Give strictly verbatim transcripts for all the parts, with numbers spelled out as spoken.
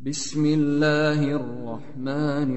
بسم الله الرحمن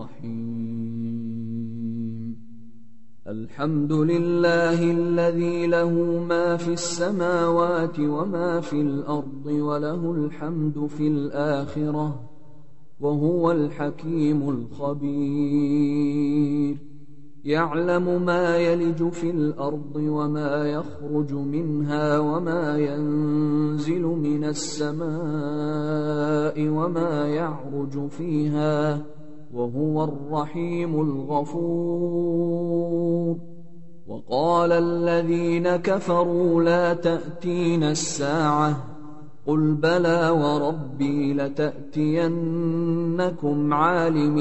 الرحيم. الحمد لله الذي له ما في السماوات وما في الأرض وله الحمد في الآخرة وهو الحكيم الخبير. يعلم ما يلج في الأرض وما يخرج منها وما ينزل من السماء وما يعرج فيها وهو الرحيم الغفور. وقال الذين كفروا لا تأتينا الساعة قل بلى وربي لتأتينكم عالم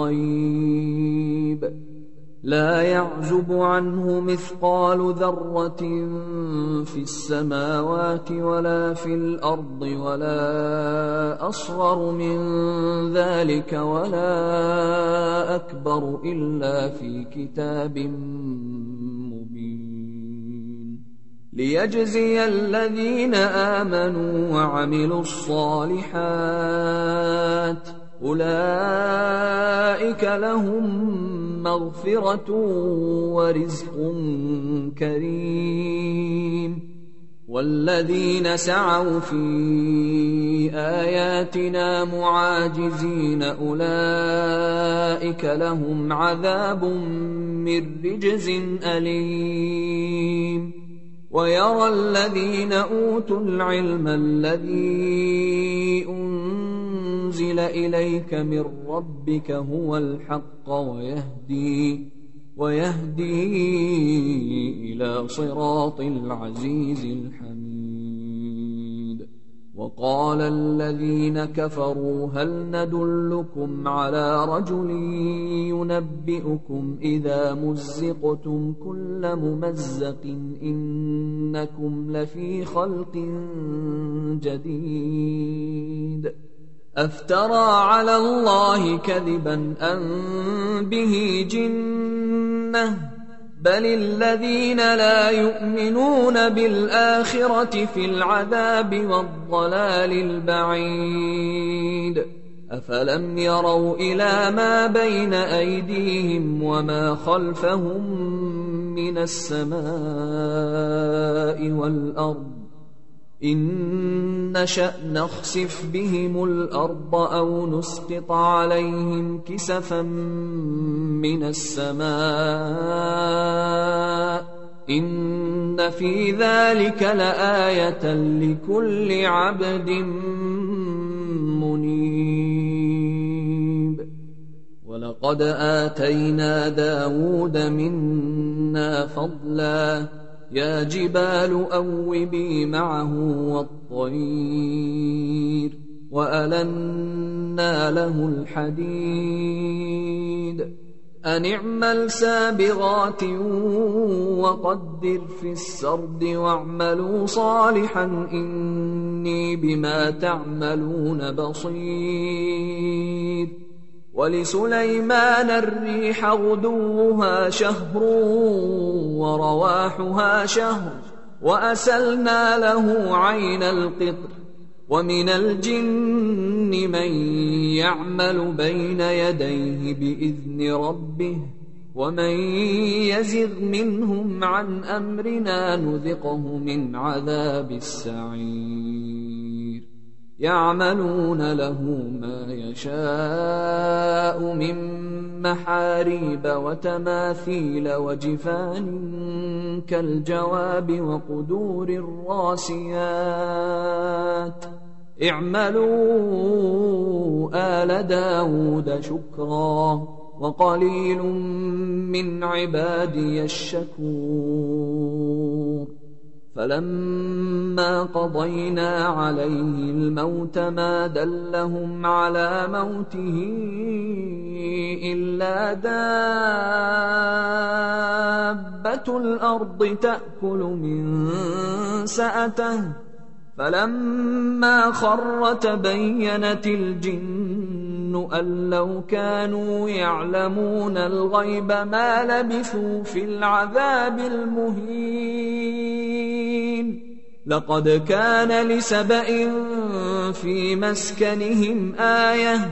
الغيب لا يعزب عنه مثقال ذرة في السماوات ولا في الأرض ولا أصغر من ذلك ولا أكبر إلا في كتاب مبين ليجزي الذين آمنوا وعملوا الصالحات أولئك لهم مغفرة ورزق كريم. والذين سعوا في آياتنا معاجزين أولئك لهم عذاب من رجز أليم. ويرى الذين أوتوا العلم الذي أنزل إليك من ربك هو الحق ويهدي ويهدي إلى صراط العزيز الحميد. وقال الذين كفروا هل ندلكم على رجل ينبئكم إذا مزقتم كل ممزق إنكم لفي خلق جديد أفترى على الله كذبا أم به جنة بل الذين لا يؤمنون بالآخرة في العذاب والضلال البعيد. أفلم يروا إلى ما بين أيديهم وما خلفهم من السماء والأرض إن نشأ نخسف بهم الأرض أو نسقط عليهم كسفا من السماء إن في ذلك لآية لكل عبد منيب. ولقد آتينا داود منا فضلا يا جبال أوبي معه والطير وألنا له الحديد أن اعمل سابغات وقدر في السرد واعملوا صالحا إني بما تعملون بصير. ولسليمان الريح غدوها شهر ورواحها شهر وأسلنا له عين القطر. ومن الجن من يعمل بين يديه بإذن ربه ومن يزغ منهم عن أمرنا نذقه من عذاب السعير. يعملون له ما يشاء من محاريب وتماثيل وجفان كالجواب وقدور الراسيات اعملوا آل داود شكرا وقليل من عبادي الشكور. فلما قضينا عليه الموت ما دلهم على موته إلا دابة الأرض تأكل من سأته فلما خر تبينت الجن أن لو كانوا يعلمون الغيب ما لبثوا في العذاب المهين. لقد كان لسبإ في مسكنهم آية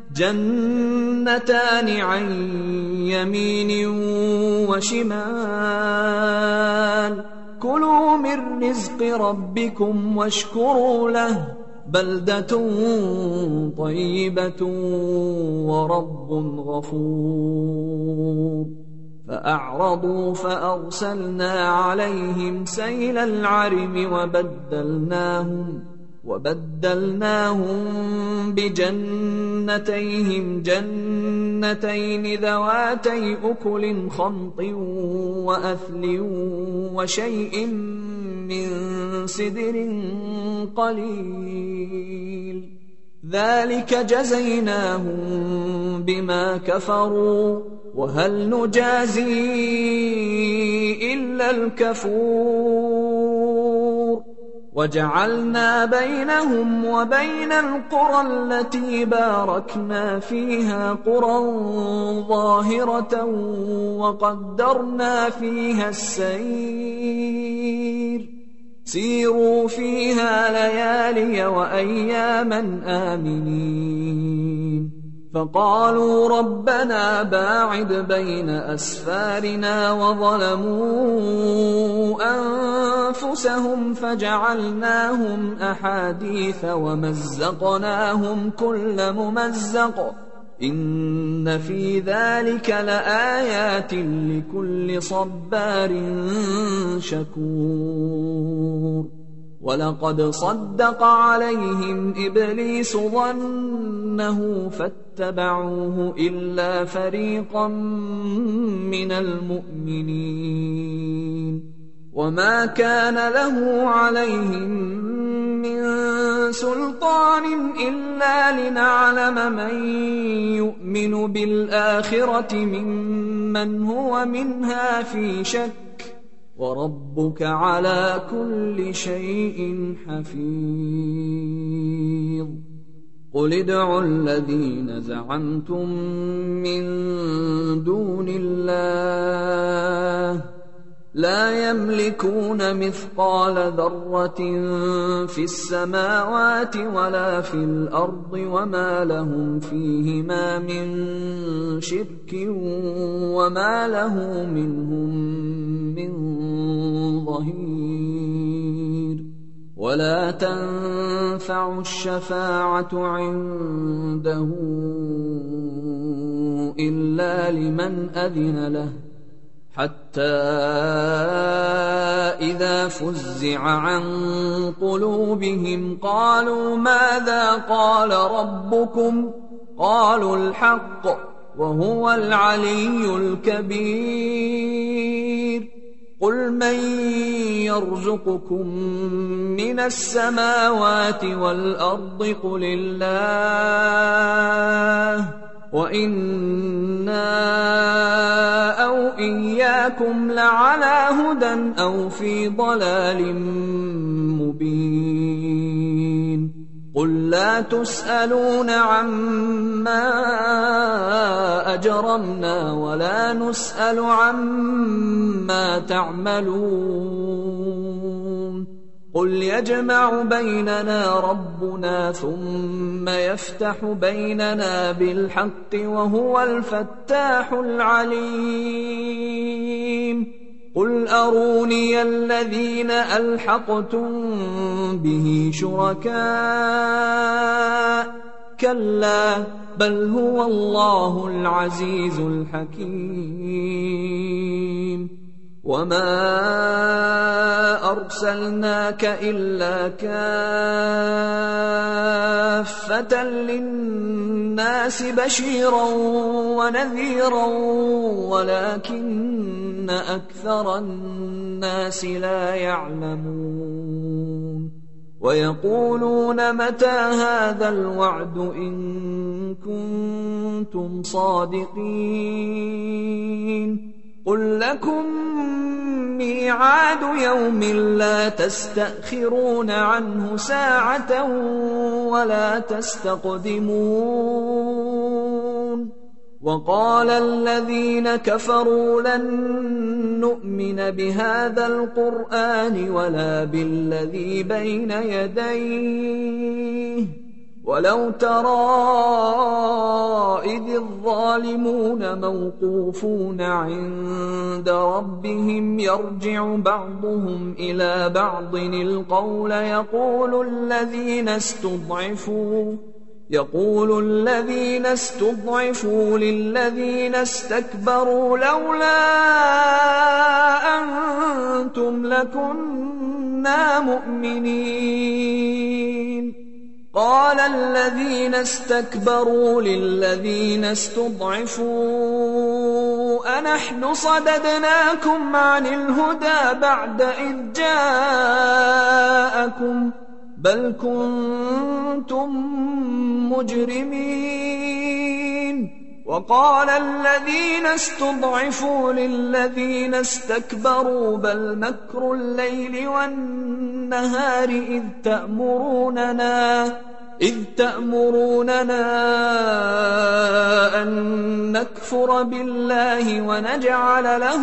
جنتان عن يمين وشمال كلوا من رزق ربكم واشكروا له بلدة طيبة ورب غفور فأعرضوا فأرسلنا عليهم سيل العرم وبدلناهم وبدلناهم بجنتيهم جنتين ذواتي أكل خمط وأثل وشيء من سدر قليل ذلك جزيناهم بما كفروا وهل نجازي إلا الكفور وجعلنا بينهم وبين القرى التي باركنا فيها قرى ظاهرة وقدرنا فيها السير سيروا فيها ليالي وأياما آمنين فقالوا ربنا باعد بين أسفارنا وظلموا أنفسهم فجعلناهم أحاديث ومزقناهم كل ممزق إن في ذلك لآيات لكل صبار شكور ولقد صدق عليهم إبليس ظنه فاتبعوه إلا فريقا من المؤمنين وما كان له عليهم من سلطان إلا لنعلم من يؤمن بالآخرة ممن هو منها في شك وربك على كل شيء حفيظ قل ادعوا الذين زعمتم من دون الله لا يملكون مثقال ذرة في السماوات ولا في الأرض وما لهم فيهما من شرك وما له منهم من ظهير ولا تنفع الشفاعة عنده إلا لمن أذن له حتى إذا فزع عن قلوبهم قالوا ماذا قال ربكم قالوا الحق وهو العلي الكبير قل من يرزقكم من السماوات والأرض قل الله وإنا أو إياكم لعلى هدى أو في ضلال مبين قل لا تسألون عما أجرمنا ولا نسأل عما تعملون قل يجمع بيننا ربنا ثم يفتح بيننا بالحق وهو الفتاح العليم قل أروني الذين ألحقتم به شركاء كلا بل هو الله العزيز الحكيم وما أرسلناك إلا كافة للناس بشيرا ونذيرا ولكن أكثر الناس لا يعلمون ويقولون متى هذا الوعد إن كنتم صادقين قل لكم ميعاد يوم لا تستأخرون عنه ساعة ولا تستقدمون وقال الذين كفروا لن نؤمن بهذا القرآن ولا بالذي بين يديه ولو ترى إذ الظالمون موقوفون عند ربهم يرجع بعضهم إلى بعض القول يقول الذين استضعفوا يقول الذين استضعفوا للذين استكبروا لولا أنتم لكنا مؤمنين قال الذين استكبروا للذين استضعفوا أنحن صددناكم عن الهدى بعد إذ جاءكم بل كنتم مجرمين وقال الذين استضعفوا للذين استكبروا بل مكر الليل والنهار إذ تأمروننا إذ تأمروننا أن نكفر بالله ونجعل له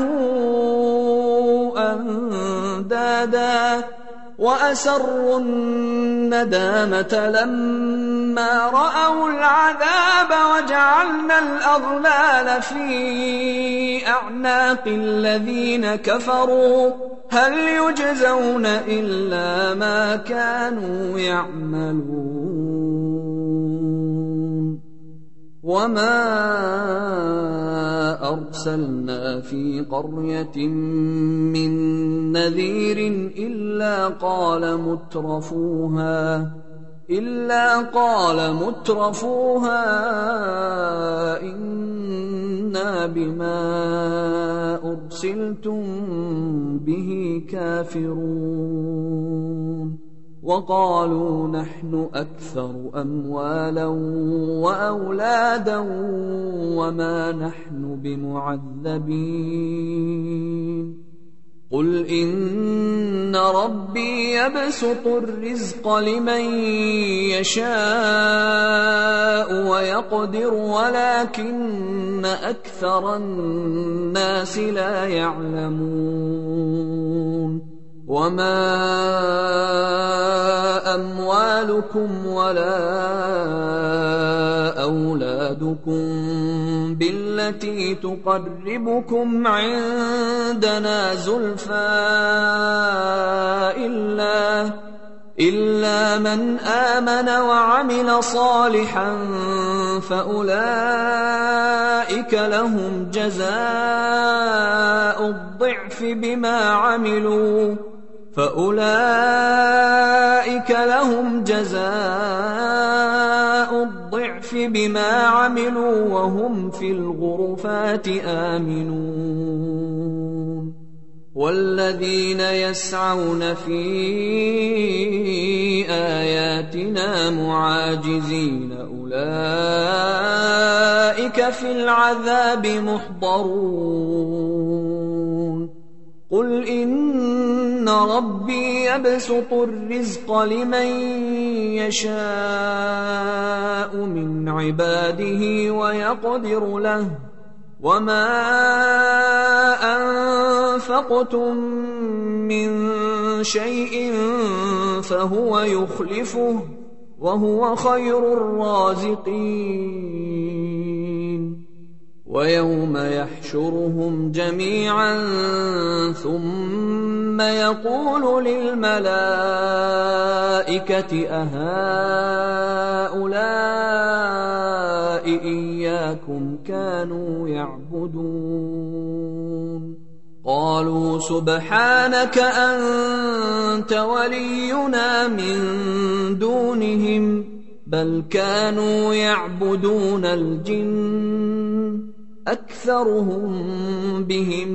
أندادا وأسروا الندامة لما رأوا العذاب وجعلنا الأغلال في أعناق الذين كفروا هل يجزون إلا ما كانوا يعملون وما أرسلنا في قرية من نذير إلا قال مترفوها إلا قال مترفوها إنا بما أرسلتم به كافرون وقالوا نحن أكثر أموالا وأولادا وما نحن بمعذبين قل إن ربي يبسط الرزق لمن يشاء ويقدر ولكن أكثر الناس لا يعلمون وما أموالكم ولا أولادكم بالتي تقربكم عندنا زلفى إلا, إلا من آمن وعمل صالحا فأولئك لهم جزاء الضعف بما عملوا فأولئك لهم جزاء الضعف بما عملوا وهم في الغرفات آمنون والذين يسعون في آياتنا معاجزين أولئك في العذاب محضرون قل إن ربي يبسط الرزق لمن يشاء من عباده ويقدر له وما أنفقتم من شيء فهو يخلفه وهو خير الرازقين ويوم يحشرهم جميعا ثم يقول للملائكة أهؤلاء إياكم كانوا يعبدون قالوا سبحانك أنت ولينا من دونهم بل كانوا يعبدون الجن أكثرهم بهم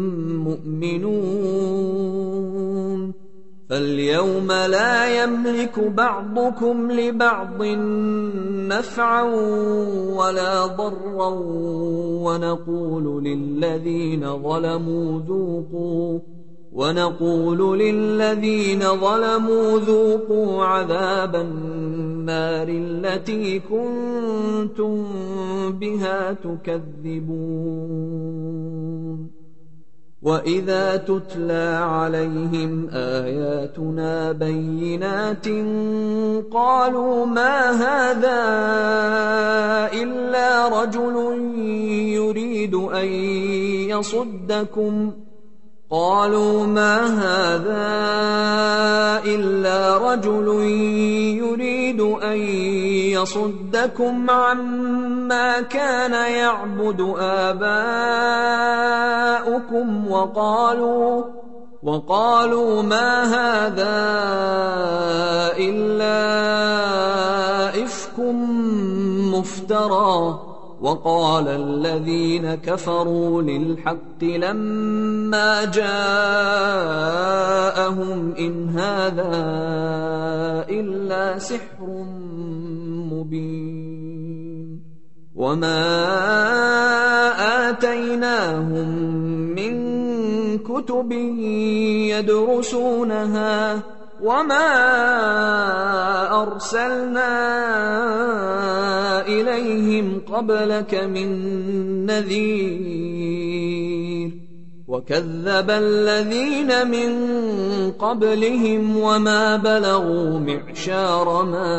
مؤمنون فاليوم لا يملك بعضكم لبعض نفعا ولا ضرا ونقول للذين ظلموا ذوقوا ونقول للذين ظلموا ذوقوا عذاب النار التي كنتم بها تكذبون وإذا تتلى عليهم آياتنا بينات قالوا ما هذا إلا رجل يريد أن يصدكم قالوا ما هذا إلا رجل يريد أن يصدكم عما كان يعبد آباؤكم وقالوا وقالوا ما هذا إلا إفك مفترى وقال الذين كفروا للحق لما جاءهم إن هذا إلا سحر مبين وما آتيناهم من كتب يدرسونها وما أرسلنا إليهم قبلك من نذير وكذب الذين من قبلهم وما بلغوا معشار ما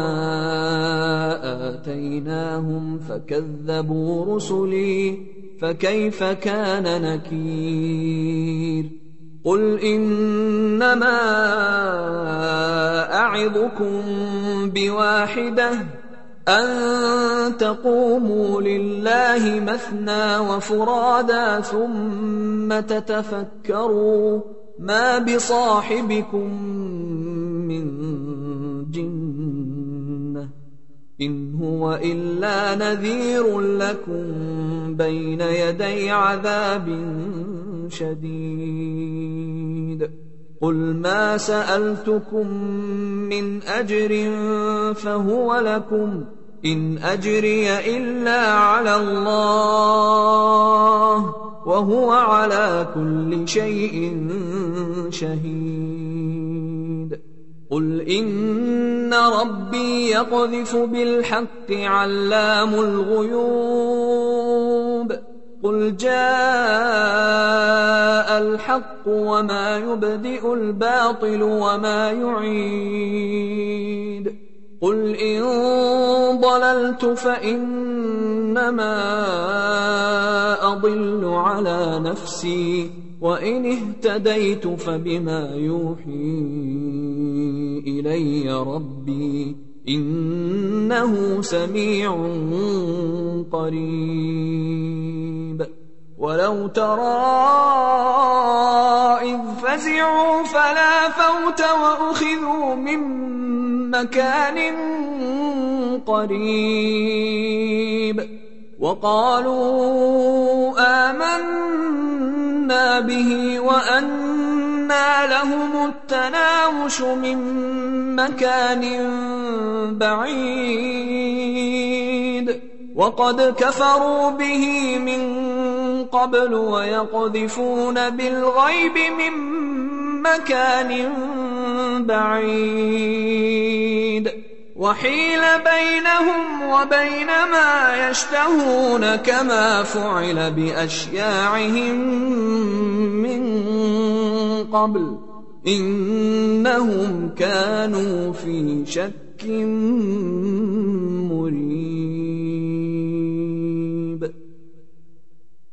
آتيناهم فكذبوا رسلي فكيف كان نكير قل إنما أعظكم بواحدة أن تقوموا لله مثنى وفرادا ثم تتفكروا ما بصاحبكم من جنة إن هو إلا نذير لكم بين يدي عذاب شديد قل ما سألتكم من أجر فهو لكم إن أجري إلا على الله وهو على كل شيء شهيد قل إن ربي يقذف بالحق علام الغيوب قل جاء الحق وما يبدئ الباطل وما يعيد قل إن ضللت فإنما أضل على نفسي وإن اهتديت فبما يوحي إلي ربي إنه سميع قريب ولو ترى إذ فزعوا فلا فوت وأخذوا من مكان قريب وقالوا آمنا به وأنى لهم التناوش من مكان بعيد وقد كفروا به من قبل ويقذفون بالغيب من مكان بعيد وحيل بينهم وبين ما يشتهون كما فعل بأشياعهم من قبل إنهم كانوا في شك